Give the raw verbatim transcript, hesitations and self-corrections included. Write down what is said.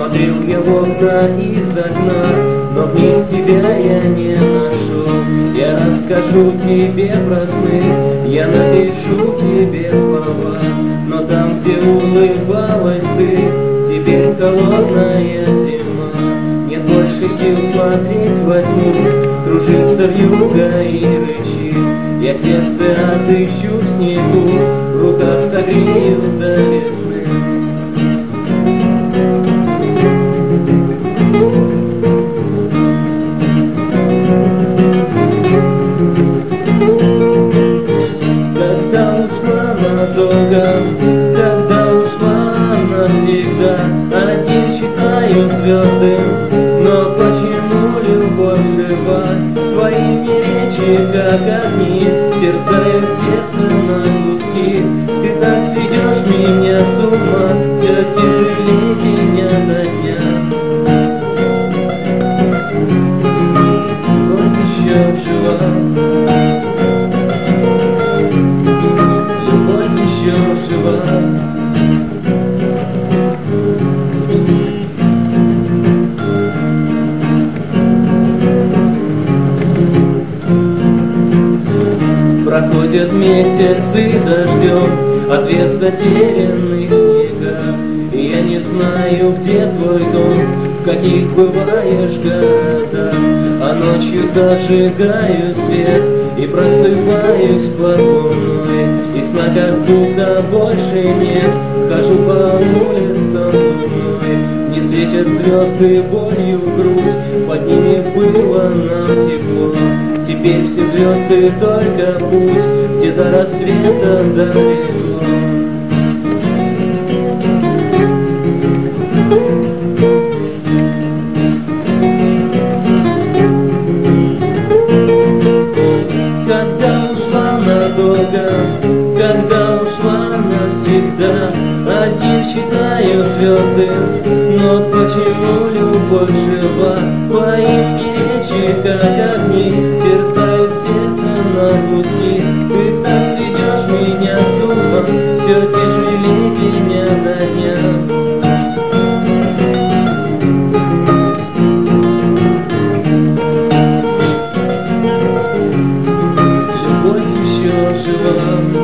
Смотрел я в окна из окна, но в них тебя я не нашел. Я расскажу тебе про сны, я напишу тебе слова, но там, где улыбалась ты, теперь холодная зима. Нет больше сил смотреть во тьму, кружиться вьюга и рычит. Я сердце отыщу в снегу, в руках согрею до весны. Когда ушла надолго, когда ушла навсегда, один считаю звезды, но почему любовь жива? Твои мне речи, как огни, терзают сердце на куски. Ты так сведешь меня с ума, все тяжелее дня до дня. Любовь еще жива, любовь еще жива. Проходят месяцы дождем, ответ затерянный в снегах. И я не знаю, где твой дом, в каких бываешь городах. А ночью зажигаю свет и просыпаюсь под луной, и сна как будто больше нет. Хожу по улицам луной, не светят звезды болью в грудь, под ними было нам тепло. Теперь все звезды только путь, где до рассвета далеко. Когда ушла надолго, когда ушла навсегда, один считаю звезды, но почему любовь жива? Твои речи, как огни, терзают сердце на куски. Ты так сведешь меня с ума, все тяжелее дня до дня. Любовь еще жива.